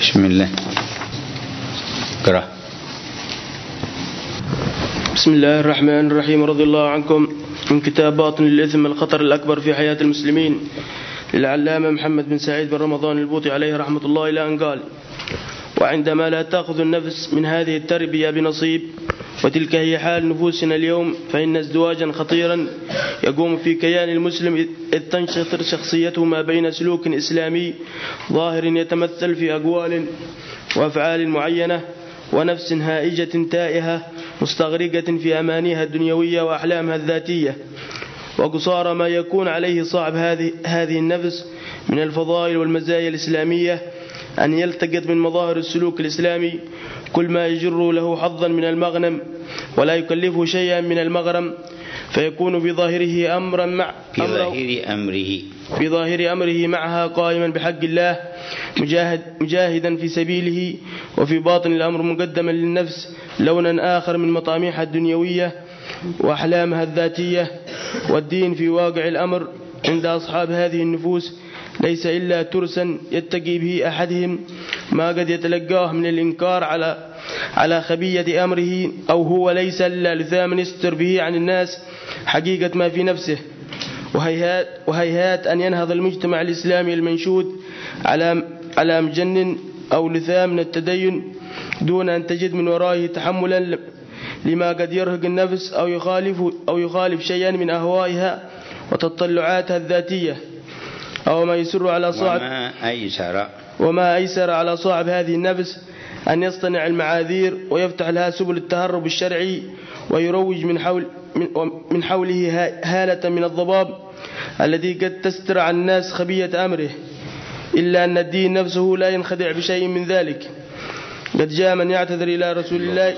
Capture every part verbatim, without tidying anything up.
بسم الله. اقرأ. بسم الله الرحمن الرحيم. رضي الله عنكم. من كتاب باطن الإثم الخطر الأكبر في حياة المسلمين للعلامة محمد بن سعيد بن رمضان البوطي عليه رحمة الله إلى أن قال: وعندما لا تأخذ النفس من هذه التربية بنصيب، وتلك هي حال نفوسنا اليوم، فإن ازدواجا خطيرا يقوم في كيان المسلم إذ تنشطر شخصيته ما بين سلوك إسلامي ظاهر يتمثل في أقوال وأفعال معينة، ونفس هائجة تائهة مستغرقة في أمانيها الدنيوية وأحلامها الذاتية، وقصار ما يكون عليه صاحب هذه هذه النفس من الفضائل والمزايا الإسلامية أن يلتقط من مظاهر السلوك الإسلامي كل ما يجر له حظا من المغنم ولا يكلفه شيئا من المغرم، فيكون في ظاهره أمرا مع في ظاهر أمره في ظاهر أمره معها قائما بحق الله مجاهد مجاهدا في سبيله، وفي باطن الأمر مقدما للنفس لونا آخر من مطاميحها الدنيوية وأحلامها الذاتية. والدين في واقع الأمر عند أصحاب هذه النفوس ليس إلا ترسا يتقي به أحدهم ما قد يتلقاه من الإنكار على على خبية أمره، أو هو ليس إلا لثام يستر به عن الناس حقيقة ما في نفسه. وهيهات, وهيهات أن ينهض المجتمع الإسلامي المنشود على على مجنن أو لثام من التدين دون أن تجد من ورائه تحملا لما قد يرهق النفس أو يخالف أو يخالف شيئا من أهوائها وتطلعاتها الذاتية، أو ما يسر على صاحب وما أيسر وما أيسر على صاحب هذه النفس أن يصطنع المعاذير ويفتح لها سبل التهرب الشرعي، ويروج من حول من حوله هالة من الضباب الذي قد تستر عن الناس خبية أمره، إلا أن الدين نفسه لا ينخدع بشيء من ذلك. قد جاء من يعتذر إلى رسول الله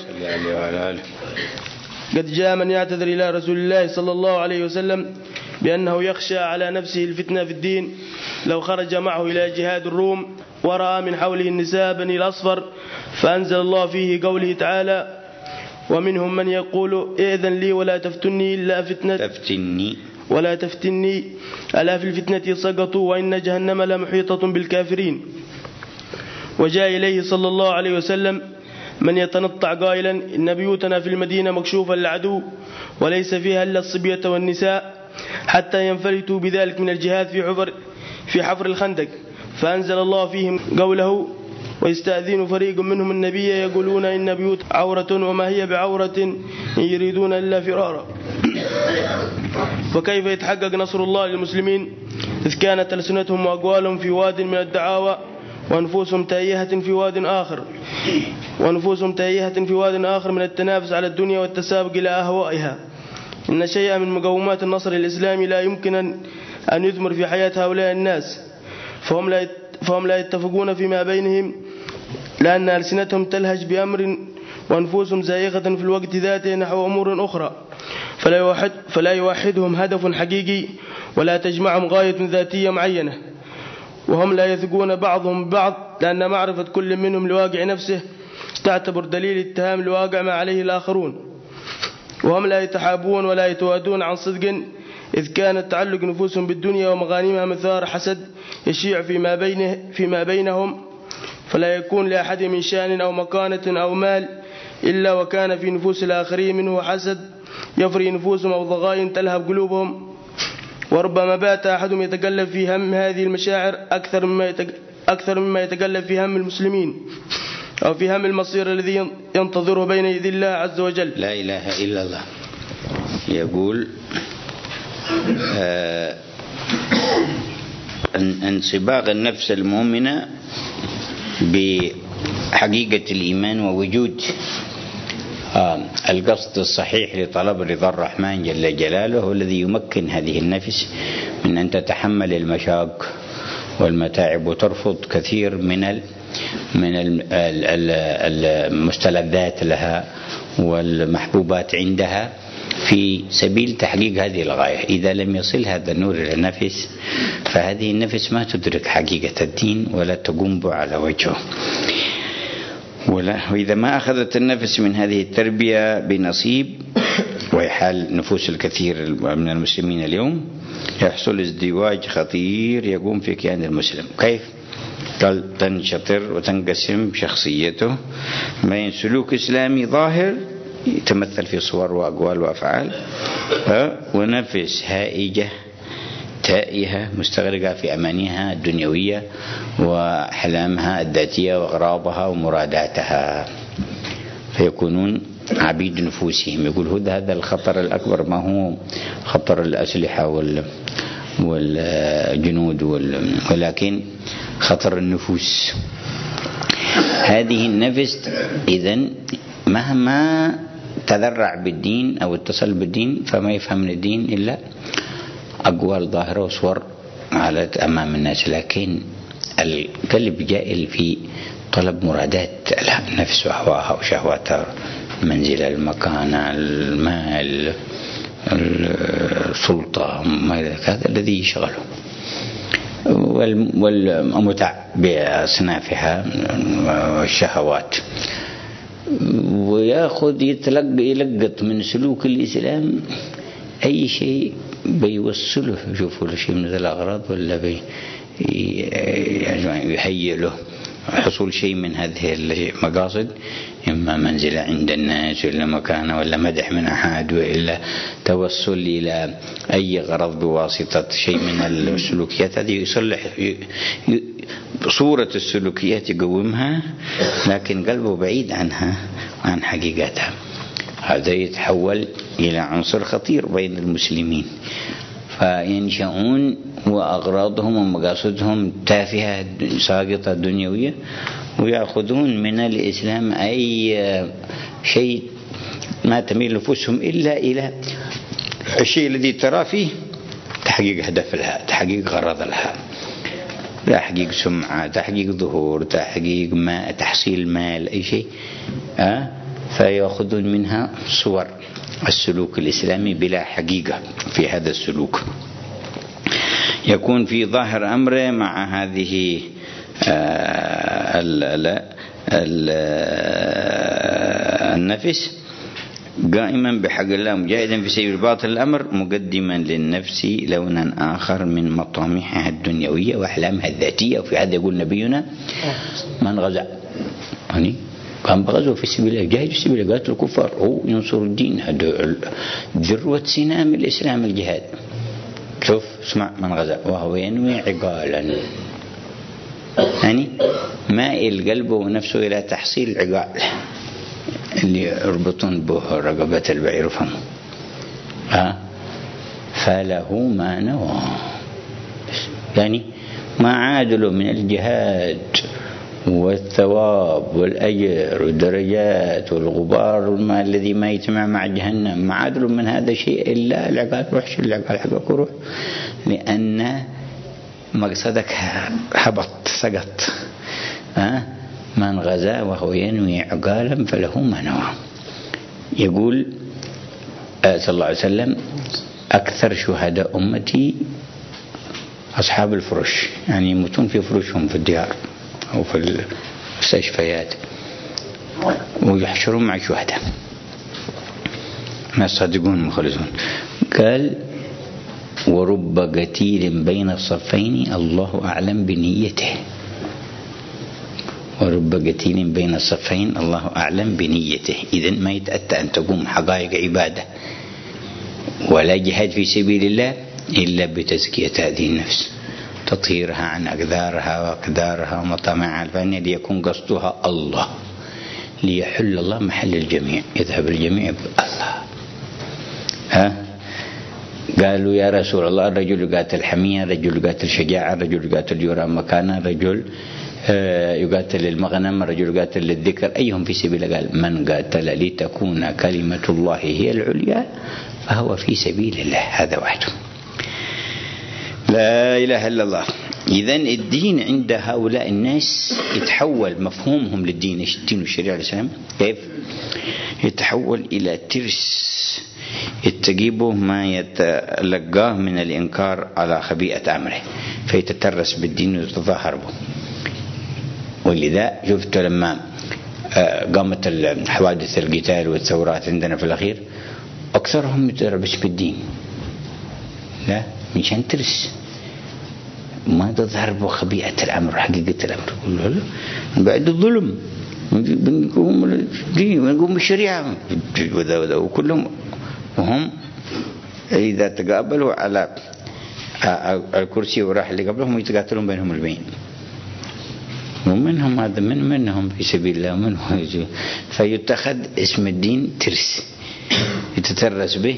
قد جاء من يعتذر إلى رسول الله صلى الله عليه وسلم بأنه يخشى على نفسه الفتنة في الدين لو خرج معه إلى جهاد الروم ورأى من حوله النساء بني الأصفر، فأنزل الله فيه قوله تعالى: ومنهم من يقول إذن لي ولا تفتني إلا فتنة تفتني ولا تفتني ألا في الفتنة سقطوا وإن جهنم لمحيطة بالكافرين. وجاء إليه صلى الله عليه وسلم من يتنطع قائلا: إن بيوتنا في المدينة مكشوفة للعدو وليس فيها إلا الصبية والنساء، حتى ينفلتوا بذلك من الجهاد في حفر في حفر الخندق، فأنزل الله فيهم قوله: ويستأذن فريق منهم النبي يقولون إن بيوت عورة وما هي بعورة إن يريدون إلا فرارا. وكيف يتحقق نصر الله للمسلمين إذ كانت ألسنتهم وأقوالهم في واد من الدعاوى ونفوسهم تائهة في واد آخر ونفوسهم تائهة في واد آخر من التنافس على الدنيا والتسابق إلى أهوائها؟ إن شيئا من مقومات النصر الإسلامي لا يمكن أن يثمر في حياة هؤلاء الناس، فهم لا فهم لا يتفقون فيما بينهم، لأن ألسنتهم تلهج بأمر ونفوسهم زائغة في الوقت ذاته نحو أمور أخرى، فلا يوحد فلا يوحدهم هدف حقيقي ولا تجمعهم غاية ذاتية معينة، وهم لا يثقون بعضهم ببعض، لأن معرفة كل منهم لواقع نفسه تعتبر دليل اتهام لواقع ما عليه الآخرون. وهم لا يتحابون ولا يتوادون عن صدق، إذ كان التعلق نفوسهم بالدنيا ومغانمها مثار حسد يشيع فيما بينه فيما بينهم، فلا يكون لأحد من شأن أو مكانة أو مال إلا وكان في نفوس الآخرين منه حسد يفري نفوسهم أو ضغائن تلهب قلوبهم. وربما بات أحدهم يتقلب في هم هذه المشاعر أكثر مما أكثر مما يتقلب في هم المسلمين أو في هم المصير الذي ينتظره بين يدي الله عز وجل. لا إله إلا الله. يقول آه انصباغ النفس المؤمنة بحقيقة الإيمان ووجود آه القصد الصحيح لطلب رضا الرحمن جل جلاله، هو الذي يمكن هذه النفس من أن تتحمل المشاق والمتاعب وترفض كثير من ال من المستلذات لها والمحبوبات عندها في سبيل تحقيق هذه الغاية. إذا لم يصل هذا النور إلى النفس فهذه النفس ما تدرك حقيقة الدين ولا تقوم به على وجهه. وإذا ما أخذت النفس من هذه التربية بنصيب، وهي حال نفوس الكثير من المسلمين اليوم، يحصل ازدواج خطير يقوم في كيان المسلم. كيف؟ قال تنشطر وتنقسم شخصيته بين سلوك إسلامي ظاهر يتمثل في صور وأقوال وأفعال، ونفس هائجة تائهة مستغرقة في أمانيها الدنيوية وأحلامها الذاتية وأغراضها ومراداتها، فيكونون عبيد نفوسهم. يقول هذا الخطر الأكبر ما هو خطر الأسلحة والجنود، ولكن خطر النفوس. هذه النفس إذن مهما تذرع بالدين أو اتصل بالدين فما يفهم من الدين إلا أقوال ظاهرة وصور علت أمام الناس، لكن القلب جائل في طلب مرادات النفس وهواها وشهواتها، المنزل، المكان، المال، السلطة، هذا الذي يشغله، والمتع بأصنافها والشهوات. ويأخذ يلقط من سلوك الإسلام أي شيء بيوصله، يشوفوا له شيء من الأغراض ولا بيهيئ له حصول شيء من هذه المقاصد، إما منزل عند الناس ولا مكانه ولا مدح من أحد وإلا توصل إلى أي غرض بواسطة شيء من السلوكيات. هذه يصلح صورة السلوكيات يقومها، لكن قلبه بعيد عنها وعن حقيقتها. هذا يتحول إلى عنصر خطير بين المسلمين، فينشأون وأغراضهم ومقاصدهم تافهة ساقطة دنيوية، ويأخذون من الإسلام أي شيء ما تميل نفوسهم إلا إلى الشيء الذي ترى فيه تحقيق هدف لها، تحقيق غرض لها، تحقيق سمعة، تحقيق ظهور، تحقيق ما تحصيل مال، أي شيء أه؟ فيأخذون منها صور السلوك الإسلامي بلا حقيقة في هذا السلوك. يكون في ظاهر أمره مع هذه النفس قائما بحق الله مجاهدا في سبيل الباطل الأمر، مقدما للنفس لونا آخر من مطامحها الدنيوية وأحلامها الذاتية. وفي هذا يقول نبينا من غزا يعني قام بغزو في سبيل الله، جاهد في سبيل الله، قاتل الكفار، هو ينصر الدين. هذا ذروة سنام الإسلام الجهاد. شوف اسمع، من غزا وهو ينوي عقالا، يعني مائل قلبه ونفسه إلى تحصيل العقال اللي يربطون به رقبة البعير فمه، ها فله ما نوى، يعني ما عادله من الجهاد والثواب والأجر والدرجات والغبار والما الذي ما يجتمع مع جهنم، ما عادله من هذا شيء إلا العقال. روح شيل العقال حقك وروح، لأن مقصدك هبط سقط. ها من غزا وهو ينوي عقالا فله ما نوى. يقول صلى الله عليه وسلم أكثر شهداء أمتي أصحاب الفرش، يعني يموتون في فرشهم في الديار أو في المستشفيات، ويحشرون مع الشهداء ما صادقون مخلصون. قال ورب قتيل بين الصفين الله أعلم بنيته، ورب قتيل بين الصفين الله أعلم بنيته. إذن ما يتأتى أن تقوم حقائق عبادة ولا جهاد في سبيل الله إلا بتزكية هذه النفس، تطهيرها عن أقدارها وأقدارها ومطامعها الفانية، ليكون قصدها الله، ليحل الله محل الجميع، يذهب الجميع بالله. ها قالوا يا رسول الله الرجل قاتل حمية، الرجل قاتل شجاعة، الرجل قاتل يرى مكانه، الرجل يقاتل المغنم، الرجل قاتل للذكر، أيهم في سبيل الله؟ قال من قاتل لتكون كلمة الله هي العليا فهو في سبيل الله، هذا وحده، لا إله إلا الله. إذن الدين عند هؤلاء الناس يتحول مفهومهم للدين، إيش الدين والشريعة الإسلام كيف يتحول إلى ترس يتجيبه ما يتلقاه من الإنكار على خبيئة أمره، فيتترس بالدين ويتظاهر به. ولذا شفت لما قامت الحوادث القتال والثورات عندنا في الأخير أكثرهم يتربس بالدين، لا مشان ترس ما تظهر بخبيئة الأمر حقيقة الأمر. يقول له لا بعد الظلم بنقوم الدين بنقوم بالشريعة وذا وذا وكلهم، وهم إذا تقابلوا على الكرسي وراح اللي قبلهم يتقاتلون بينهم البين، ومنهم هذا من منهم في سبيل الله ومنهم يجي، فيتخذ اسم الدين ترس يتترس به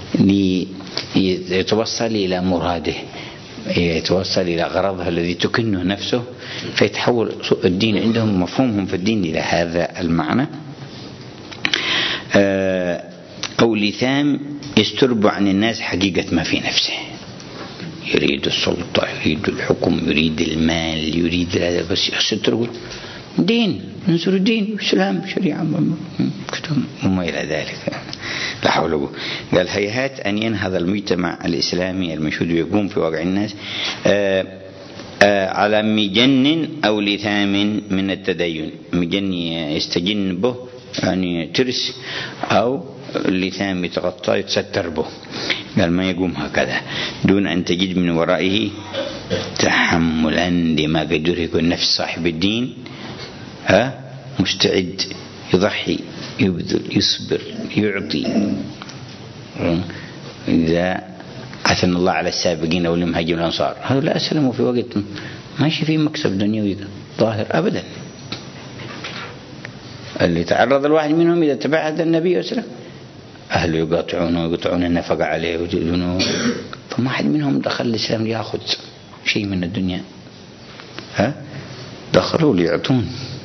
ليتوصل إلى مراده، يتوصل إلى غرضه الذي تكنه نفسه، فيتحول الدين عندهم مفهومهم في الدين إلى هذا المعنى. أو لثام يستربع عن الناس حقيقة ما في نفسه، يريد السلطة، يريد الحكم، يريد المال، يريد هذا، بس يستر دين، ننصر الدين، إسلام، شريعة وما إلى ذلك. لا حول ولا قوة. قال هيهات أن ينهض المجتمع الإسلامي المشهود يقوم في واقع الناس آآ آآ على مجن أو لثام من التدين. مجن يستجن به يعني ترس، أو لثام يتغطى يتستر به. قال ما يقوم هكذا دون أن تجد من ورائه تحملا لما قد يرهق النفس صاحب الدين، ها مستعد يضحي يبذل يصبر يعطي. إذا أثنى الله على السابقين أو المهاجرين الأنصار، هؤلاء أسلموا في وقت ماشي في مكسب دنيوي ظاهر أبدا. اللي تعرض الواحد منهم إذا تبع هذا النبي وسلم أهله يقاطعونه ويقطعون النفقة عليه ويجدونه، فما حد منهم دخل الإسلام ليأخذ شيء من الدنيا، ها دخلوا ليعطون.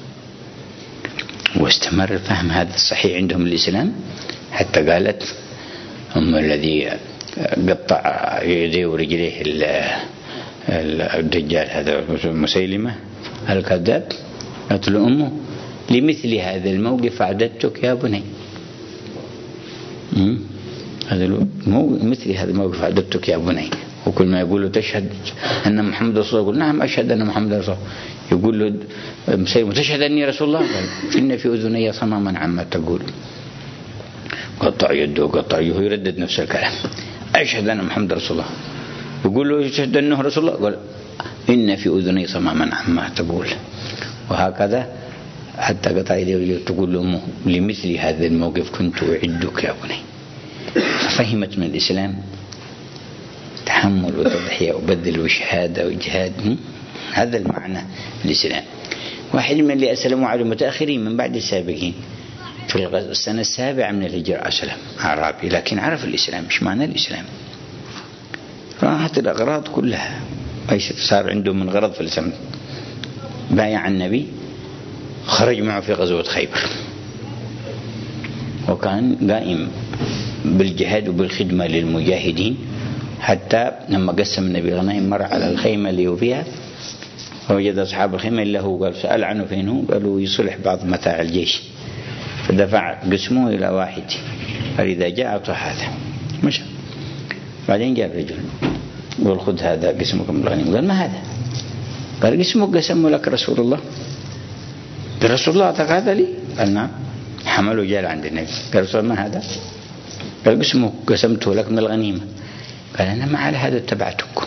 واستمر فهم هذا الصحيح عندهم الإسلام حتى قالت هم الذي قطع يديه ورجليه الدجال هذا مسيلمة الكذاب، قالت له أمه لمثل هذا الموقف أعددتك يا بني. هذا مثل هذا الموقف أعددتك يا بني. وكل ما يقول له تشهد أن محمد رسول الله، يقول نعم أشهد أن محمد رسول الله. يقول له مسيلمة تشهد أني رسول الله، قال إن في أذني صماما عما تقول. قطع يده وقطع يده يردد نفس الكلام، أشهد أن محمد رسول الله. يقول له يشهد أنه رسول الله، قال إن في أذني صماما عما تقول. وهكذا حتى قطع يده تقول له أمه لمثل هذا الموقف كنت أعدك يا بني. فهمت من الإسلام تحمل وتضحية وبذل وشهادة وإجهاد، هذا المعنى الإسلام. واحد من اللي أسلموا على المتأخرين من بعد السابقين في السنة السابعة من الهجرة أسلم أعرابي، لكن عرف الإسلام مش معنى الإسلام، راحت الأغراض كلها. ايش صار عندهم من غرض في الإسلام؟ بايع النبي، خرج معه في غزوة خيبر، وكان قائم بالجهاد وبالخدمة للمجاهدين، حتى لما قسم النبي الغنائم مر على الخيمة اللي هو فيها ووجد أصحاب الخيمة إلا هو، قال سأل عنه فين هو، قالوا يصلح بعض متاع الجيش، فدفع قسمه إلى واحد قال إذا جاء أعطى هذا مشى. بعدين جاء الرجل قال خذ هذا قسمكم الغنيمة، قال ما هذا؟ قال قسمك قسمه لك رسول الله. رسول الله أعطاك هذا لي؟ قال نعم. حمله جاء عند النبي قال رسول الله ما هذا؟ قال قسمك قسمته لك من الغنيمة. قال أنا ما على هذا اتبعتك.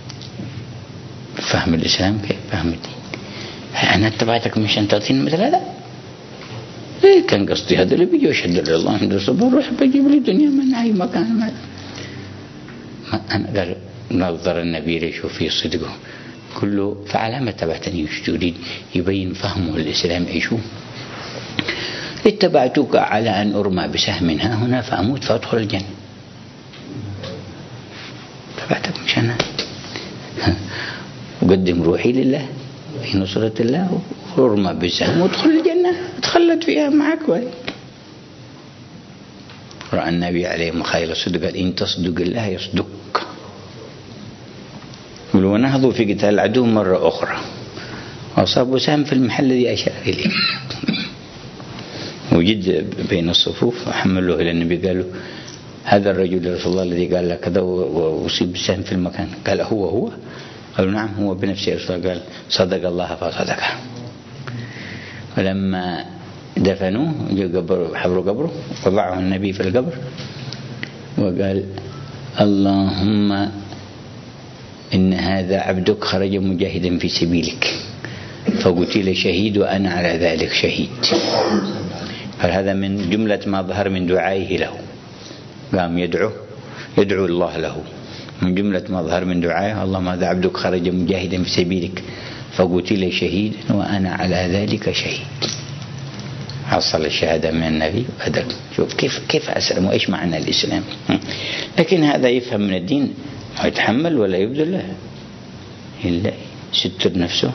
فهم الإسلام كيف فهم الدين؟ أنا اتبعتك مش أن تعطيني مثل هذا؟ إيه كان قصدي هذا اللي بيجي يشهد لله الله عند الصبر روح بيجيب لي الدنيا من أي مكان. ما أنا قال نظر النبي ليشوف في صدقه كله، فعلى ما اتبعتني وش تريد؟ يبين فهمه الإسلام يشوف. اتبعتك على أن أرمى بسهم ها هنا فأموت فأدخل الجنة. اتبعتك مش أنا وقدم روحي لله في نصرة الله وارمى بسهم وادخل الجنة اتخلد فيها معك. رأى النبي عليه مخايل الصدق قال إن تصدق الله يصدق. ونهضوا في قتال العدو مرة أخرى وأصابوا سهم في المحل الذي أشار إليه، وجد بين الصفوف وحملوه إلى النبي قالوا هذا الرجل رسول الله الذي قال لك كذا وأصيب سهم في المكان، قال هو هو؟ قالوا نعم هو بنفسه رسول الله. قال صدق الله فصدقه. ولما دفنوه حفروا قبره وضعه النبي في القبر وقال اللهم إن هذا عبدك خرج مجاهدا في سبيلك فقتل شهيد وأنا على ذلك شهيد. فهذا من جملة ما ظهر من دعائه له، قام يدعو يدعو الله له. من جملة ما ظهر من دعائه اللهم هذا عبدك خرج مجاهدا في سبيلك فقتل شهيدا وأنا على ذلك شهيد. حصل الشهادة من النبي بدل. شوف كيف كيف أسلم وإيش معنى الإسلام. لكن هذا يفهم من الدين يتحمل ولا يبذل له إلا يستر نفسه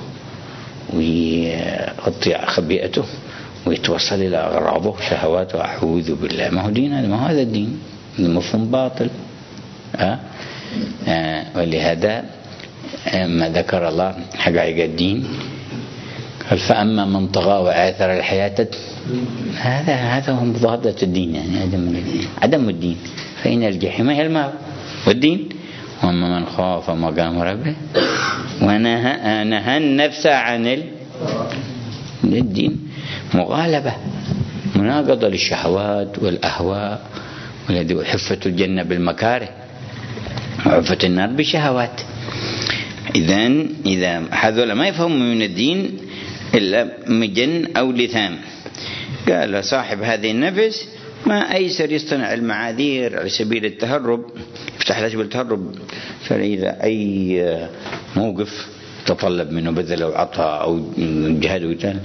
ويغطي خبيئته ويتوصل إلى أغراضه وشهواته. أعوذ بالله، ما هو دين هذا، ما هو هذا الدين، المفهوم باطل. أه؟ أه ولهذا ما ذكر الله حقائق الدين قال فأما من طغى وآثر الحياة، هذا هذا هو مضادة الدين، يعني عدم الدين عدم الدين. فإن الجحيم هي الماء والدين. وأما من خاف مقام ربه ونهى نهى النفس عن الدين، مغالبة مناقضة للشهوات والأهواء، والذي حفة الجنة بالمكاره وحفة النار بالشهوات. إذن إذا هذول ما يفهموا من الدين إلا مجن أو لثام. قال صاحب هذه النفس ما أيسر يصطنع المعاذير على سبيل التهرب، يفتح له سبيل التهرب. فإذا أي موقف تطلب منه بذل أو عطاء أو جهاد وقتال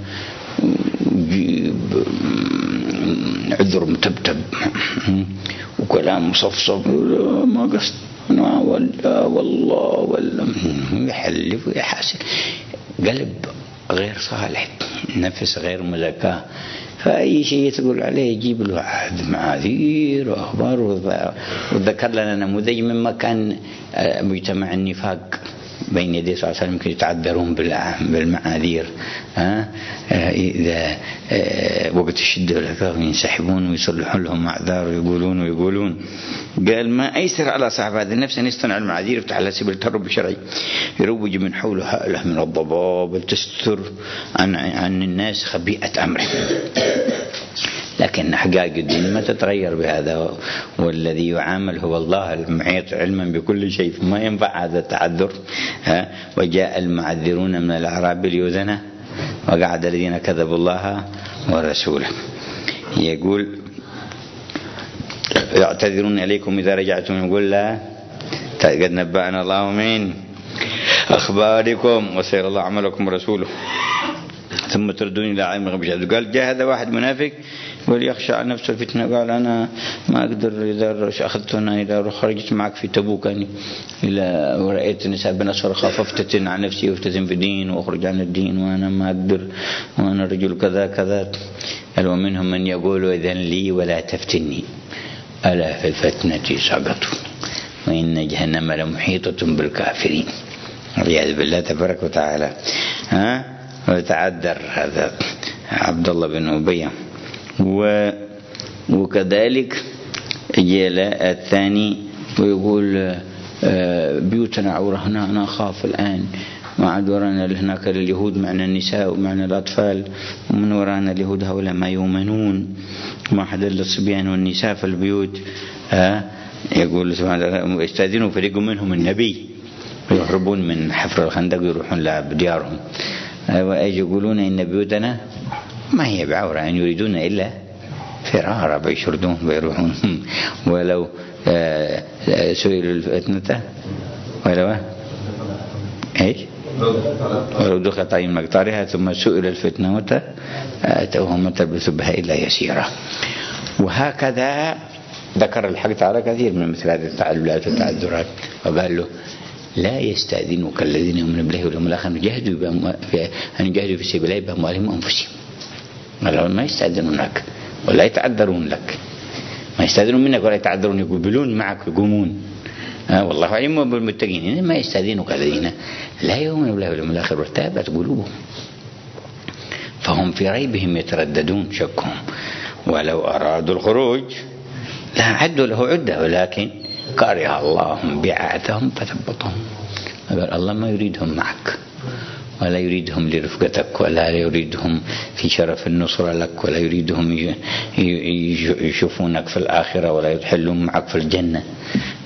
عذر متبتب وكلام مصفصف، ما قصد ولا والله ولا يحلف ويحاسب. قلب غير صالح، نفس غير مزكاه، فأي شيء تقول عليه يجيب له معاذير وأخبار. وذكر لنا نموذج مما كان مجتمع النفاق بين يدي صلى الله عليه وسلم، يمكن يتعذرون بالمعاذير. ها إذا وقت الشدة ينسحبون ويصلحون لهم أعذار ويقولون ويقولون. قال ما أيسر على صاحب هذه النفس أن يصطنع المعاذير يفتح على سبيل التهرب الشرعي، يروج من حوله هائلة من الضباب تستر عن عن الناس خبيئة أمره. لكن حقائق الدين ما تتغير بهذا، والذي يعامل هو الله المحيط علما بكل شيء، ما ينفع هذا التعذر. وجاء المعذرون من الأعراب ليؤذن وقعد الذين كذبوا الله ورسوله. يقول يعتذرون إليكم إذا رجعتم، يقول لا قد نبأنا الله من أخباركم وسير الله عملكم ورسوله ثم تردون إلى عالم الغيب والشهادة. قال جاء هذا واحد منافق يقول يخشى على نفسه الفتنة، قال أنا ما أقدر إذا أخذتنا إذا خرجت معك في تبوك يعني إلى ورأيت النساء بنصر خففت عن نفسي وافتتن في الدين وأخرج عن الدين وأنا ما أقدر وأنا رجل كذا كذا. قال ومنهم من يقول إذن لي ولا تفتني ألا في الفتنة سقطوا وإن جهنم لمحيطة بالكافرين والعياذ بالله تبارك وتعالى. ها وتعذر هذا عبد الله بن أبي. وكذلك جاء الثاني ويقول بيوتنا عورة، هنا أنا أخاف الآن ما عاد ورانا هناك اليهود معنا النساء ومعنا الأطفال، ومن ورانا اليهود هؤلاء ما يؤمنون ما حد إلا الصبيان والنساء في البيوت. يقول سبحانه وتعالى يستأذنوا فريق منهم النبي ويهربون من حفر الخندق ويروحون لديارهم. وأيج يقولون إن بيوتنا ما هي بعورة، أن يريدون إلا فرارا بيشردون بيروحون. ولو سئلوا الفتنة ولو إيش ولو دخلت عين مقطارها ثم سئل الفتنة متى أتوهم تلبثوا بها إلا يسيرا. وهكذا ذكر الحق تعالى كثير من مثل هذه التعللات والتعذرات، وقال له لا يستأذنك الذين يؤمنون بالله واليوم الآخر أن يجاهدوا في سبيل الله بأموالهم وأنفسهم. قال ما يستأذنونك ولا يتعذرون لك، ما يستأذنون منك ولا يتعذرون، يقبلون معك يقومون. آه والله عليم بالمتقين. ما يستأذنك الذين لا يؤمنون بالله واليوم الآخر وارتابت قلوبهم فهم في ريبهم يترددون شكهم ولو أرادوا الخروج لا عدوا له عدة ولكن كره الله بعاثهم فثبطهم. قال الله ما يريدهم معك ولا يريدهم لرفقتك ولا يريدهم في شرف النصرة لك ولا يريدهم يشوفونك في الآخرة ولا يحلون معك في الجنة،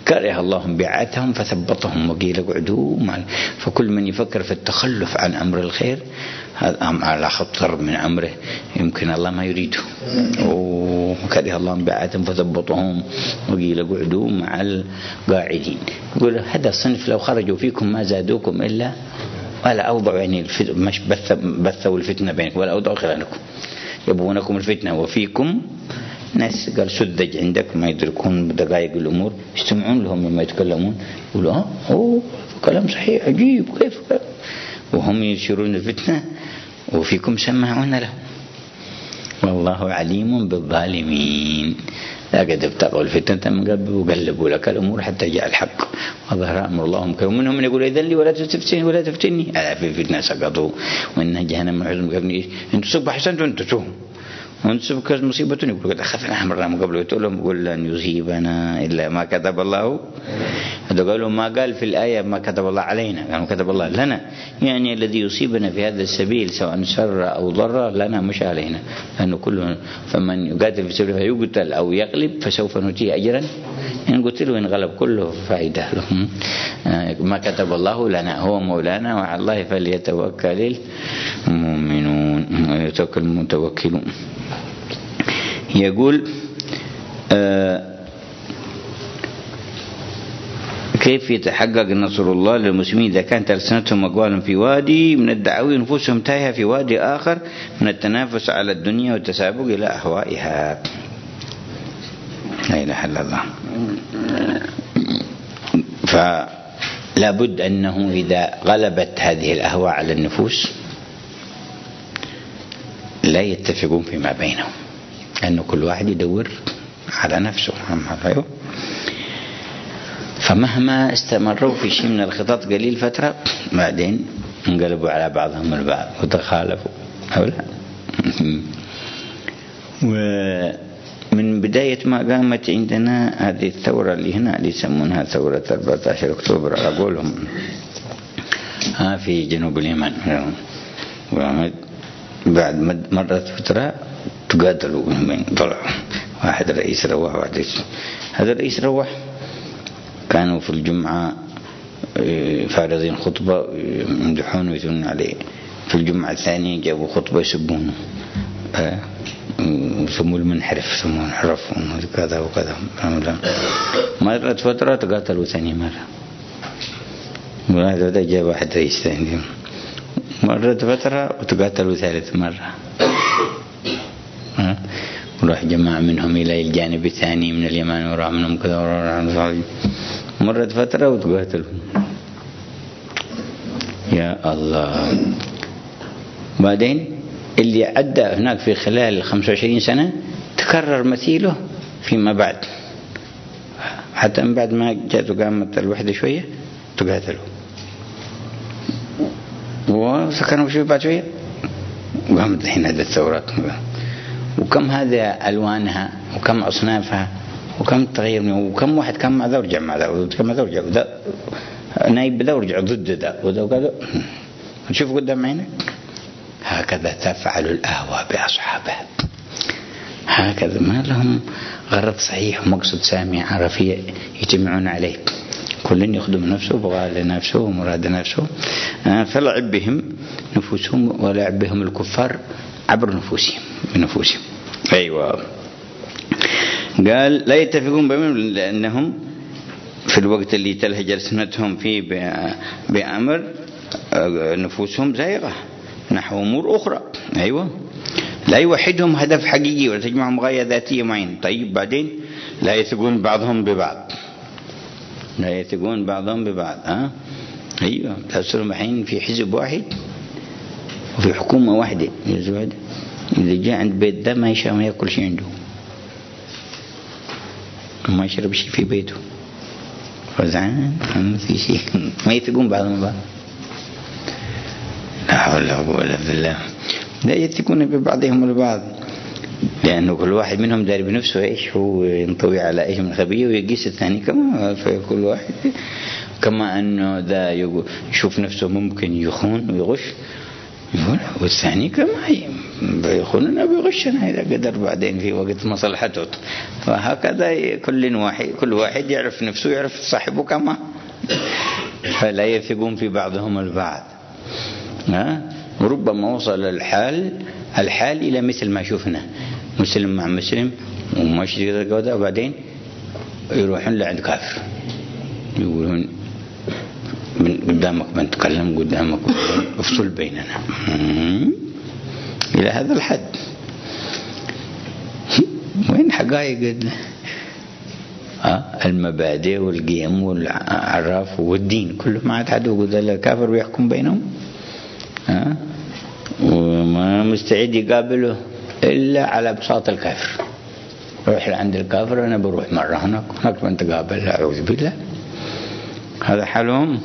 كره الله انبعاثهم فثبطهم وقيل اقعدوا. فكل من يفكر في التخلف عن أمر الخير هذا على خطر من أمره يمكن الله ما يريده. وكره الله انبعاثهم فثبطهم وقيل اقعدوا مع القاعدين. يقول هذا الصنف لو خرجوا فيكم ما زادوكم إلا ولا أوضعوا، يعني مش بث بثوا الفتنة بينكم ولا أوضعوا خلالكم، يبغونكم الفتنة وفيكم ناس قال سذج عندك ما يدركون بدقائق الأمور، يستمعون لهم لما يتكلمون يقولوا اه أوه كلام صحيح عجيب كيف، وهم يشيرون الفتنة وفيكم سماعون له. والله عليم بالظالمين. لقد ابتغوا الفتنة من قبل وقلبوا لك الأمور حتى جاء الحق وظهر أمر الله مكرم. ومنهم من يقول إذن لي ولا تفتني ولا تفتني ألا في فتنة سقطوا وإن جهنم عزم قبل أنتم صبح حسنتم أنتم وانتم كذا مصيبة يقول قد أخذنا أمرنا من قبل وتقول لهم قل لن يصيبنا إلا ما كتب الله. هذا قالوا ما قال في الآية ما كتب الله علينا، قالوا كتب الله لنا، يعني الذي يصيبنا في هذا السبيل سواء شر أو ضر لنا مش علينا، لأنه كله فمن يقاتل في سبيله فيقتل أو يغلب فسوف نؤتيه أجرا إن قتل وإن غلب كله فائدة لهم. ما كتب الله لنا هو مولانا وعلى الله فليتوكل المؤمنون ويتوكل المتوكلون. يقول آه كيف يتحقق نصر الله للمسلمين إذا كانت ألسنتهم أقوال في وادي من الدعوة نفوسهم تايهة في وادي آخر من التنافس على الدنيا والتسابق إلى أهوائها. لا إله إلا الله. فلا بد أنه إذا غلبت هذه الأهواء على النفوس لا يتفقون فيما بينهم، لأنه كل واحد يدور على نفسه. فمهما استمروا في شيء من الخطط قليل فترة بعدين انقلبوا على بعضهم البعض وتخالفوا أو لا. ومن بداية ما قامت عندنا هذه الثورة اللي هنا اللي يسمونها ثورة أربعة عشر أكتوبر أقولهم ها في جنوب اليمن، بعد مرت فترة تقاتلوا من طلع واحد رئيس روح واحد رئيس. هذا الرئيس روح كانوا في الجمعة فارضين خطبة يمدحون ويثنون عليه، في الجمعة الثانية جابوا خطبة يسبونه يسموه المنحرف يسموه انحرف وكذا وكذا. مرت فترة تقاتلوا ثانية مرة وهذا جاب واحد رئيس ثاني. مرت فترة وتقاتلوا ثالث مرة وراح جماعة منهم إلى الجانب الثاني من اليمن وراح منهم كذا وراح. مرت فترة وتقاتلوا يا الله. بعدين اللي عدى هناك في خلال خمسة وعشرين سنة تكرر مثيله فيما بعد، حتى من بعد ما جاءت وقامت الوحدة شوية تقاتلوا وسكنوا شوية بعد شوية وقامت الحين هذه الثورات. وكم هذا ألوانها وكم أصنافها وكم تغير وكم واحد كم مع ذا ورجع مع ذا وكم ذا ورجع وذا نايب ذا ورجع ضد ذا وذا وكذا. نشوف قدام عينك هكذا تفعل الأهواء بأصحابها، هكذا ما لهم غرض صحيح ومقصد سامي عرفي يجمعون عليه، كل يخدم نفسه بغى لنفسه ومراد نفسه. فلعب بهم نفوسهم ولعب بهم الكفار عبر نفوسهم بنفوسهم. أيوة قال لا يتفقون بهم لأنهم في الوقت اللي تلهج ألسنتهم فيه بأمر نفوسهم زائغة نحو أمور أخرى. أيوة لا يوحدهم هدف حقيقي ولا تجمعهم غاية ذاتية معينة. طيب بعدين لا يثقون بعضهم ببعض، لا يثقون بعضهم ببعض. ها أيوة تأثروا الحين في حزب واحد وفي حكومة واحدة. إذا جاء عند بيت ده ما يشاء ما يأكل شيء عنده ما يشرب شيء في بيته فزعان ما في شيء، ما يثقون بعضهم ببعض. لا حول ولا قوة إلا بالله. لا يثقون ببعضهم البعض لأنه كل واحد منهم داري بنفسه إيش هو ينطوي على إيش من خبيه ويقيس الثاني كما في كل واحد. كما أنه ذا يشوف نفسه ممكن يخون ويغش والثاني كما بيخوننا بيغشنا إذا قدر بعدين في وقت مصلحته. وهكذا كل واحد كل واحد يعرف نفسه يعرف صاحبه كما، فلا يثقون في بعضهم البعض. ها وربما وصل الحال الحال إلى مثل ما شفنا مسلم مع مسلم ومشرك كذا، وبعدين يروحون لعند كافر يقولون من قدامك بنتكلم قدامك افصل بيننا إلى هذا الحد. وين حقائق المبادئ والقيم والعراف والدين كله ما عاد حد يقول الكافر ويحكم بينهم، ها وما مستعد يقابله إلا على بساط الكافر. روح لعند الكافر، أنا بروح مرة هناك هناك بنتقابل، أعوذ بالله. هذا حالهم.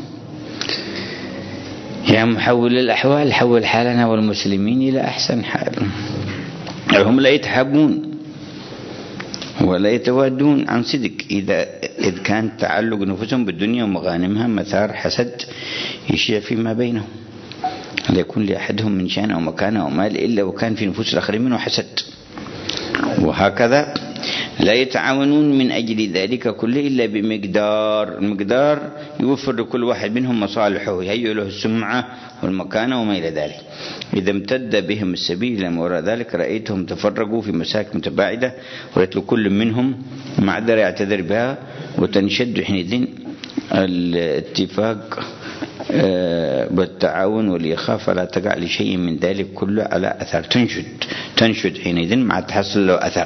يا محول الأحوال حول حالنا والمسلمين إلى أحسن حال. هم لا يتحابون ولا يتوادون عن صدق إذا إذ كان تعلق نفوسهم بالدنيا ومغانمها مثار حسد يشيع فيما بينهم. لا يكون لأحدهم من شأن أو مكان أو مال إلا وكان في نفوس الآخرين منه حسد. وهكذا لا يتعاونون من أجل ذلك كله إلا بمقدار. المقدار يوفر لكل واحد منهم مصالحه، يهيئ له السمعة والمكانة وما إلى ذلك. إذا امتد بهم السبيل إلى ما وراء ذلك رأيتهم تفرقوا في مساك متباعدة، ويتلو كل منهم معذرة يعتذر بها، وتنشد حينئذ الاتفاق والتعاون والإخاء، فلا تقع لشيء من ذلك كله على أثر. تنشد تنشد حينئذ مع تحصل له أثر.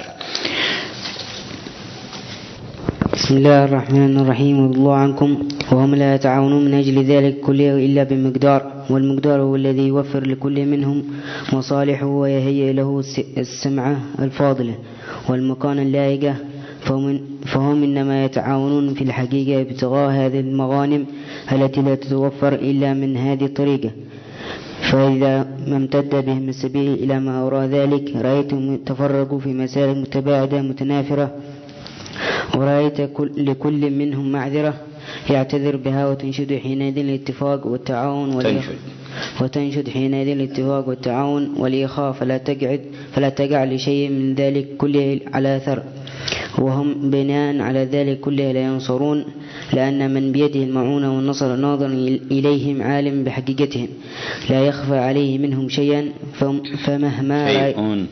بسم الله الرحمن الرحيم. رضي الله عنكم. وهم لا يتعاونون من أجل ذلك كله إلا بمقدار، والمقدار هو الذي يوفر لكل منهم مصالحه ويهيئ له السمعة الفاضلة والمكان اللائقة. فهم, فهم إنما يتعاونون في الحقيقة ابتغاء هذه المغانم التي لا تتوفر إلا من هذه الطريقة. فإذا ما امتد بهم السبيل إلى ما وراء ذلك رأيتهم تفرقوا في مسالك متباعدة متنافرة، ورأيت لكل منهم معذرة يعتذر بها، وتنشد حينئذ الاتفاق والتعاون والإخاء وتنشد حينئذ الاتفاق والتعاون والإخاء فلا تقعد فلا تقع لشيء من ذلك كله على أثر. وهم بناء على ذلك كله لا ينصرون، لأن من بيده المعونة والنصر ناظر إليهم عالم بحقيقتهم لا يخفى عليه منهم شيئا. فمهما شيء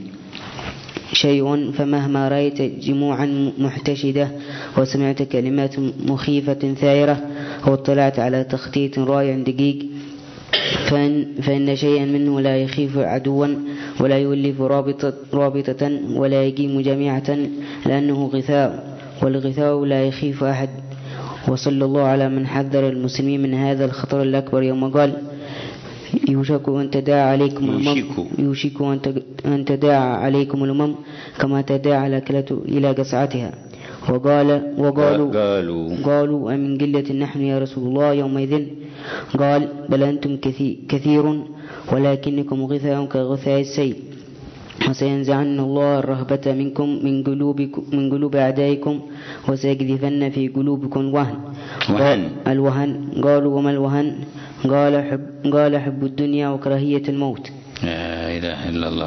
شيء فمهما رأيت جموعا محتشدة وسمعت كلمات مخيفة ثائرة واطلعت على تخطيط رائع دقيق، فإن, فإن شيئا منه لا يخيف عدوا ولا يولف رابطة, رابطة ولا يقيم جميعة، لأنه غثاء، والغثاء لا يخيف أحد. وصلى الله على من حذر المسلمين من هذا الخطر الأكبر يوم قال يوشك أن تداعى عليكم الأمم يوشك أن تداعى عليكم الأمم كما تداعى الأكلة إلى قصعتها. وقال وقالوا قالوا, قالوا أمن قلة نحن يا رسول الله يومئذ؟ قال بل أنتم كثير ولكنكم غثاء كغثاء السيل. وسينزعن الله الرهبة منكم من قلوبكم من قلوب أعدائكم وسيقذفن في قلوبكم الوهن. وهن الوهن. قالوا وما الوهن؟ قال حب, قال حب الدنيا وكراهية الموت. لا إله إلا الله.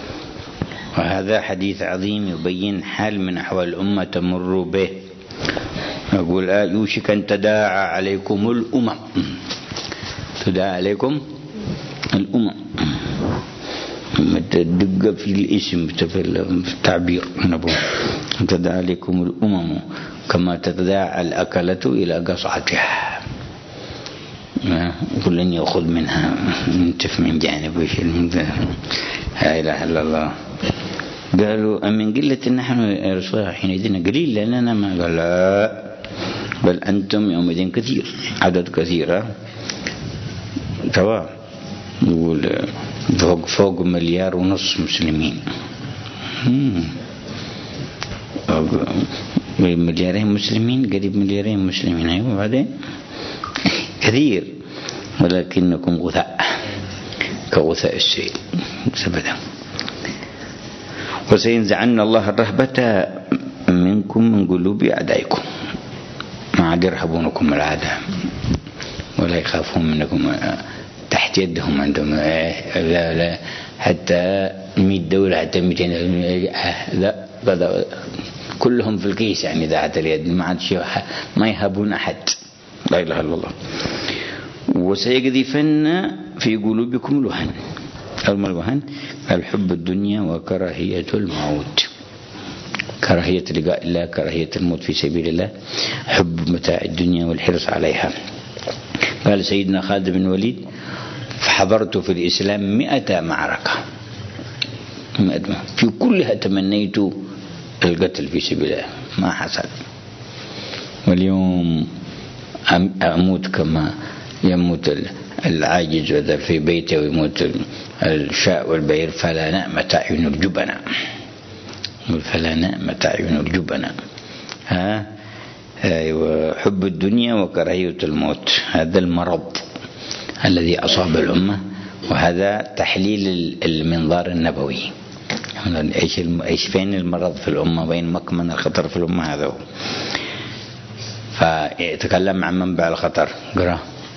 وهذا حديث عظيم يبين حال من أحوال الأمة تمر به. يقول يوشك أن تداعى عليكم الأمم، تداعى عليكم الأمم، تدق في الاسم في التعبير، تداعى عليكم الأمم كما تداعى الأكلة إلى قصعتها، كل يأخذ منها منتف من جانب ويشيل. لا إله إلا الله. قالوا أمن قلة نحن يا رسول الله حينئذ قليل لأننا ما قال لا بل أنتم يومئذ كثير، عدد كثيرة تمام. يقول فوق فوق مليار ونص مسلمين، مليارين مسلمين، قريب مليارين مسلمين. أيوة بعدين كثير ولكنكم غثاء كغثاء السيل سبدا. وسينزعن الله الرهبة منكم من قلوب أعدائكم، ما عاد يرهبونكم العادة ولا يخافون منكم تحت يدهم عندهم لا لا حتى مية دولة حتى مئتين لا هذا كلهم في الكيس يعني ذات اليد، ما عاد ما يهابون أحد. لا إله إلا الله. وسيقذفن في قلوبكم الوهن. أول الوهن الحب الدنيا وكراهية الموت، كراهية لقاء الله، كراهية الموت في سبيل الله، حب متاع الدنيا والحرص عليها. قال سيدنا خالد بن الوليد فحضرت في الإسلام مئة معركة، في كلها تمنيت القتل في سبيل الله ما حصل. واليوم أموت كما يموت العاجز وذا في بيته ويموت الشاء والبعير، فلا نعمة أعين الجبناء، فلا نعمة أعين الجبناء. ها أيوة، حب الدنيا وكراهية الموت، هذا المرض الذي أصاب الأمة، وهذا تحليل المنظار النبوي. ايش ايش فين المرض في الأمة، وين مكمن الخطر في الأمة، هذا هو. فيتكلم عن منبع الخطر. قرأ.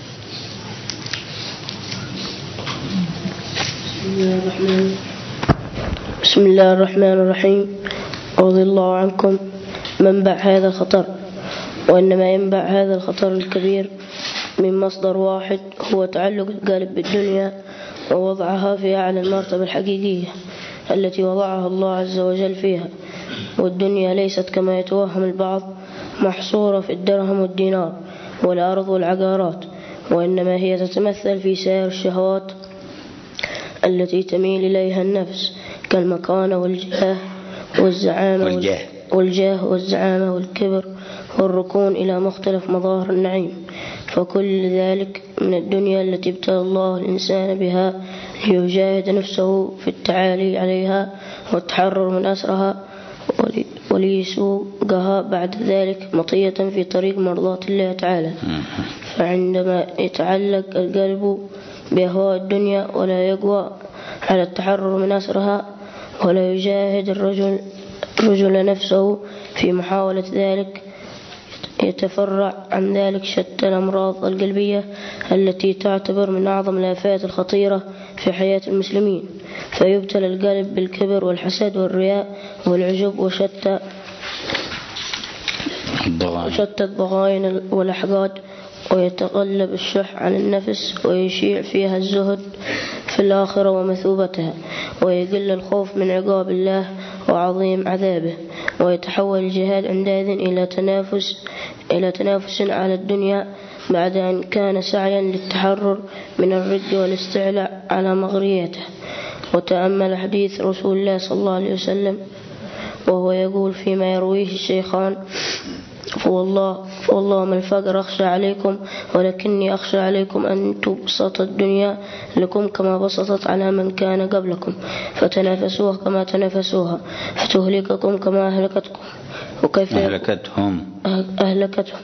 بسم الله الرحمن الرحيم. رضي الله عنكم. منبع هذا الخطر، وإنما ينبع هذا الخطر الكبير من مصدر واحد، هو تعلق القلب بالدنيا ووضعها في أعلى المرتبة الحقيقية التي وضعها الله عز وجل فيها. والدنيا ليست كما يتوهم البعض محصورة في الدرهم والدينار والأرض والعقارات، وإنما هي تتمثل في سائر الشهوات التي تميل إليها النفس، كالمكانة والجاه والزعامة والجاه, والجاه والزعامة والكبر والركون إلى مختلف مظاهر النعيم. فكل ذلك من الدنيا التي ابتلى الله الإنسان بها ليجاهد نفسه في التعالي عليها والتحرر من أسرها، وليسوقها بعد ذلك مطية في طريق مرضاة الله تعالى. فعندما يتعلق القلب بأهواء الدنيا ولا يقوى على التحرر من أسرها، ولا يجاهد الرجل رجل نفسه في محاولة ذلك، يتفرع عن ذلك شتى الأمراض القلبية التي تعتبر من أعظم الآفات الخطيرة في حياة المسلمين. فيبتلى القلب بالكبر والحسد والرياء والعجب وشتى وشتى الضغائن والأحقاد، ويتغلب الشح على النفس ويشيع فيها الزهد في الآخرة ومثوبتها، ويقل الخوف من عقاب الله وعظيم عذابه، ويتحول الجهاد عندئذ إلى تنافس إلى تنافس على الدنيا، بعد أن كان سعيا للتحرر من الرد والاستعلاء على مغريته. وتأمل حديث رسول الله صلى الله عليه وسلم وهو يقول فيما يرويه الشيخان: فوالله فوالله ما الفقر أخشى عليكم، ولكني أخشى عليكم أن تبسط الدنيا لكم كما بسطت على من كان قبلكم، فتنافسوها كما تنافسوها، فتهلككم كما أهلكتكم وكيف أهلكتهم أهلكتهم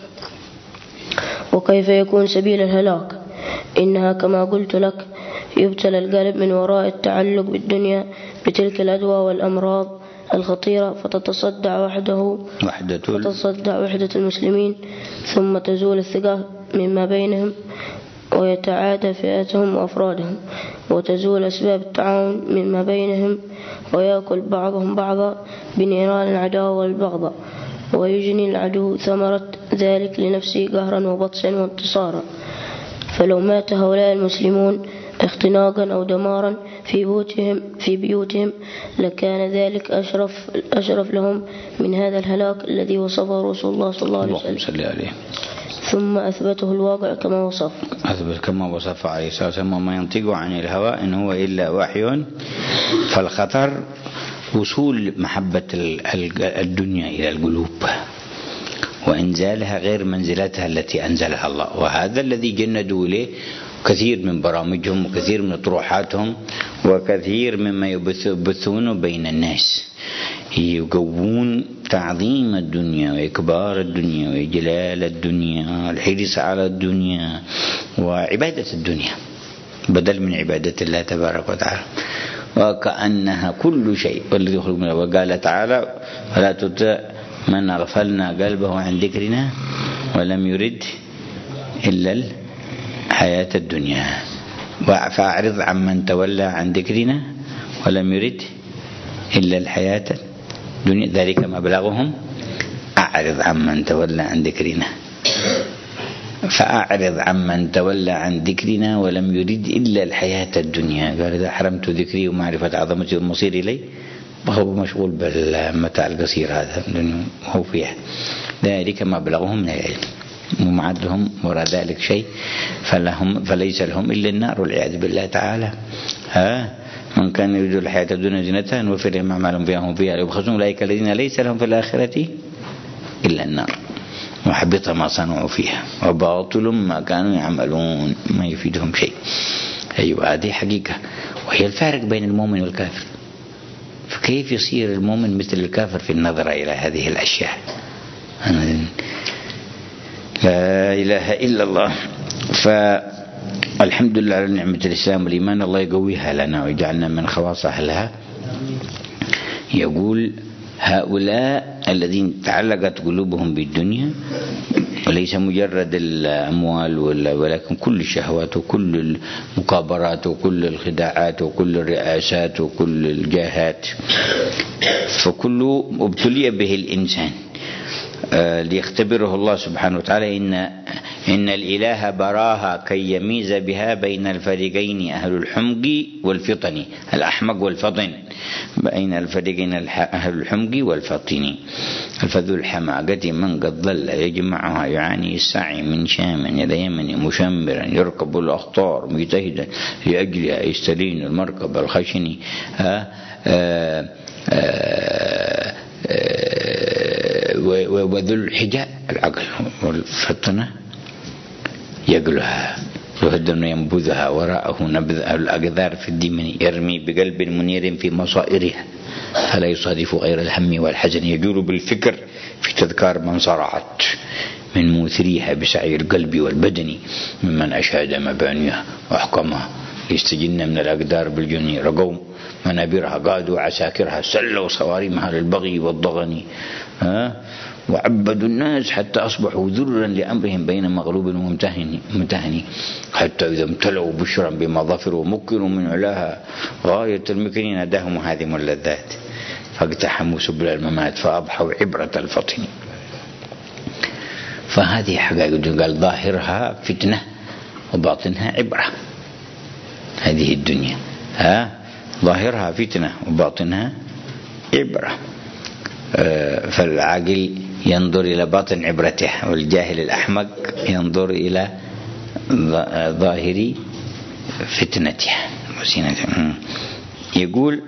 وكيف يكون سبيل الهلاك. إنها كما قلت لك يبتلى القلب من وراء التعلق بالدنيا بتلك الأدواء والأمراض الخطيرة، فتتصدع وحده وحدة فتتصدع وحدة المسلمين، ثم تزول الثقة مما بينهم، ويتعادى فئاتهم وأفرادهم، وتزول أسباب التعاون مما بينهم، ويأكل بعضهم بعضا بنيران العداوة والبغضاء، ويجني العدو ثمرة ذلك لنفسه قهرا وبطشا وانتصارا. فلو مات هؤلاء المسلمون اختناقا أو دمارا في بيوتهم في بيوتهم لكان ذلك أشرف أشرف لهم من هذا الهلاك الذي وصفه رسول الله صلى الله عليه وسلم. ثم أثبته الواقع كما وصف أثبت كما وصف عليه الصلاة والسلام: وما ينطق عن الهوى إن هو إلا وحي. فالخطر وصول محبة الدنيا إلى القلوب وإنزالها غير منزلتها التي أنزلها الله، وهذا الذي جندوا إليه كثير من برامجهم وكثير من طروحاتهم وكثير مما يبثونه بين الناس، يقوون تعظيم الدنيا وإكبار الدنيا وإجلال الدنيا والحرص على الدنيا وعبادة الدنيا بدل من عبادة الله تبارك وتعالى، وكأنها كل شيء. والذي يخرج منه وقال تعالى: فلا تطع من أغفلنا قلبه عن ذكرنا ولم يرد إلا الحياة الدنيا، فأعرض عن من تولى عن ذكرنا ولم يرد إلا الحياة الدنيا ذلك مبلغهم أعرض عمن تولى عن ذكرنا فأعرض عمن تولى عن ذكرنا ولم يرد إلا الحياة الدنيا. قال إذا حرمت ذكري ومعرفة عظمتي والمصير إلي فهو مشغول بالمتاع القصير هذا هو فيها. ذلك مبلغهم من العلم وما عاد لهم وراء ذلك شيء فلهم فليس لهم إلا النار والعياذ بالله تعالى. ها من كان يريد الحياة الدنيا زينتها نوفر لهم أعمالهم فيها هم فيها يبخسون أولئك الذين ليس لهم في الآخرة إلا النار وحبط ما صنعوا فيها وباطل ما كانوا يعملون ما يفيدهم شيء. أيوة هذه حقيقة وهي الفارق بين المؤمن والكافر. فكيف يصير المؤمن مثل الكافر في النظر إلى هذه الأشياء؟ لا إله إلا الله. فالحمد لله على نعمة الإسلام والإيمان الله يقويها لنا ويجعلنا من خواص أهلها. يقول هؤلاء الذين تعلقت قلوبهم بالدنيا وليس مجرد الأموال ولكن كل الشهوات وكل المكابرات وكل الخداعات وكل الرئاسات وكل الجاهات فكله ابتلي به الإنسان ليختبره الله سبحانه وتعالى. إن إن الإله براها كي يميز بها بين الفريقين أهل الحمق والفطن الأحمق والفطن بين الفريقين أهل الحمق والفطن. الفذو الحماقة من قد ضل يجمعها يعاني السعي من شام إلى يمن مشمرا يركب الأخطار مجتهدا لأجلها يستلين المركب الخشن وذو الحجاء العقل والفطنة يقلها يهدم ينبذها وراءه نبذ الأقذار في الدمن يرمي بقلب منير في مصائرها فلا يصادف غير الهم والحزن يجول بالفكر في تذكار من صرعت من موثريها بسعي القلب والبدن ممن أشهد مبانيها وأحكمها يستجن من الأقدار بالجن رقوا منابرها قادوا عساكرها سلوا صوارمها للبغي والضغن ها وعبدوا الناس حتى أصبحوا ذرا لأمرهم بين مغلوب وممتهن حتى إذا امتلوا بشرا بما ظفروا مكروا من علاها غاية المكرين أداهم هادم اللذات فاقتحموا سبل الممات فأضحوا عبرة الفطن. فهذه حقائق قال ظاهرها فتنة وباطنها عبرة. هذه الدنيا ها ظاهرها فتنة وباطنها عبرة. فالعاقل ينظر إلى باطن عبرته والجاهل الأحمق ينظر إلى ظاهر فتنته وسينته. يقول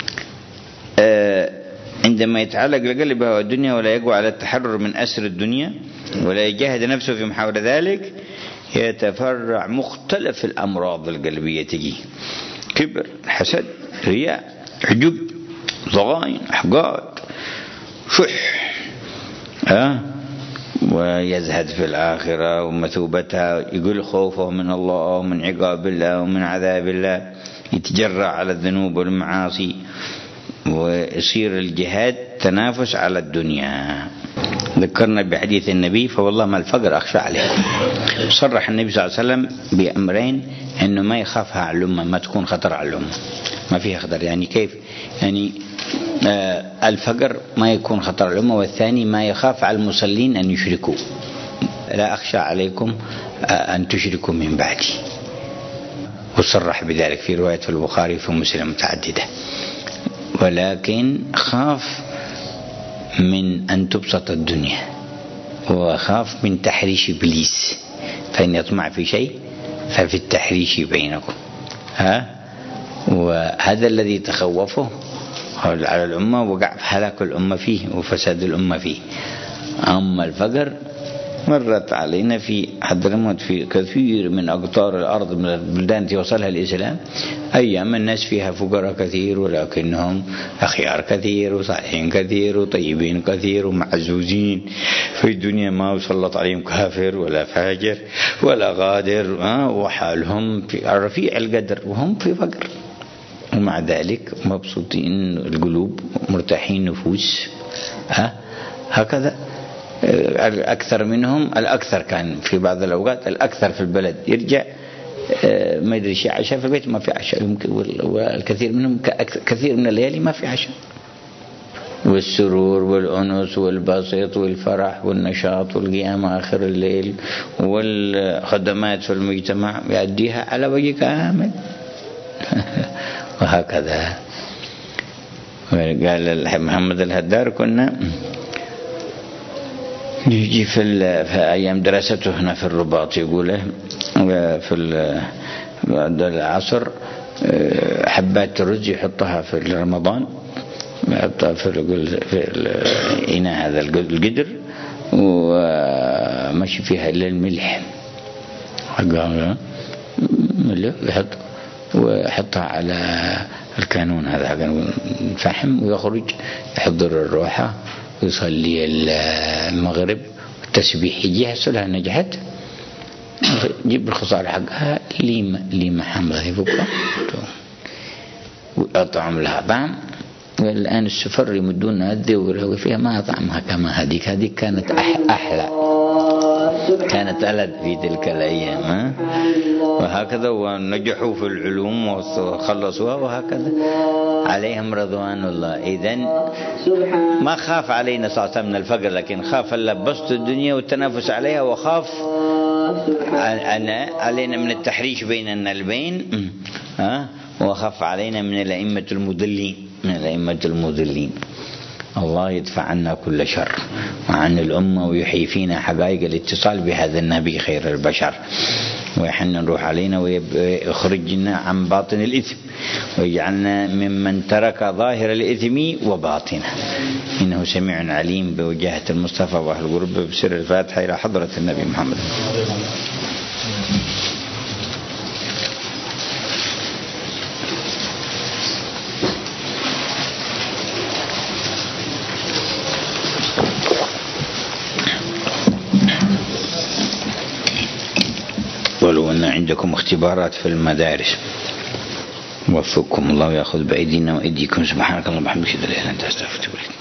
عندما يتعلق القلب هو الدنيا ولا يقوى على التحرر من أسر الدنيا ولا يجاهد نفسه في محاولة ذلك يتفرع مختلف الأمراض القلبية تجي كبر حسد رياء عجب ضغائن أحقاد شح أه؟ ويزهد في الآخرة ومثوبتها يقول خوفه من الله ومن عقاب الله ومن عذاب الله يتجرع على الذنوب والمعاصي ويصير الجهاد تنافس على الدنيا. ذكرنا بحديث النبي فوالله ما الفقر أخشى عليكم. صرح النبي صلى الله عليه وسلم بأمرين إنه ما يخافها على الأمة ما تكون خطر على الأمة ما فيها خطر. يعني كيف يعني آه الفقر ما يكون خطر على الأمة والثاني ما يخاف على المصلين أن يشركوا لا أخشى عليكم آه أن تشركوا من بعدي. وصرح بذلك في رواية في البخاري في مسلم متعددة. ولكن خاف من أن تبسط الدنيا وخاف من تحريش إبليس فإن يطمع في شيء ففي التحريش بينكم ها وهذا الذي تخوفه على الأمة وقع هلاك الأمة فيه وفساد الأمة فيه. أما الفقر مرت علينا في حضرموت في كثير من أقطار الأرض من البلدان التي وصلها الإسلام أيام الناس فيها فقراء كثير ولكنهم أخيار كثير وصالحين كثير وطيبين كثير ومعزوزين في الدنيا ما وسلط عليهم كافر ولا فاجر ولا غادر وحالهم في رفيع القدر وهم في فقر ومع ذلك مبسوطين القلوب مرتاحين نفوس هكذا. الأكثر منهم الأكثر كان في بعض الأوقات الأكثر في البلد يرجع ما يدري شيء عشاء في البيت ما في عشاء يمكن، والكثير منهم كثير من الليالي ما في عشاء. والسرور والأنس والبسيط والفرح والنشاط والقيام آخر الليل والخدمات في المجتمع يؤديها على وجه كامل. وهكذا قال محمد الهدار كنا يجي في, في أيام دراسته هنا في الرباط يقول في بعد العصر حبات الرز يحطها في رمضان، يحطها في الإناء هذا القدر وماشي فيها إلا الملح، ملح يحط ويحطها على الكانون هذا الفحم ويخرج يحضر الروحة ويصلي المغرب والتسبيح يجي يحصلها نجحت، جيب الخصار حقها ليمة ليمة حمراء يفكها وأطعم لها طعم. والآن السفر يمدون الذي فيها ما طعمها كما هذيك، هذيك كانت أحلى، كانت ألذ في تلك الأيام. وهكذا ونجحوا في العلوم وخلصوها، وهكذا عليهم رضوان الله. إذن ما خاف علينا صلى الله عليه وسلم من الفقر، لكن خاف اللبسط الدنيا والتنافس عليها، وخاف علينا من التحريش بيننا البين، وخاف علينا من الأئمة المضلين، من الأئمة المضلين. الله يدفع عنا كل شر وعن الأمة ويحيي فينا حقائق الاتصال بهذا النبي خير البشر، ويحن نروح علينا ويخرجنا عن باطن الإثم ويجعلنا ممن ترك ظاهر الإثم وباطنه، إنه سميع عليم بوجاهة المصطفى وأهل القرب. بسر الفاتحة إلى حضرة النبي محمد. ولو أن عندكم اختبارات في المدارس وفقكم الله ويأخذ بأيدينا وأيديكم. سبحانك اللهم وبحمدك لا إله إلا أنت أستغفرك.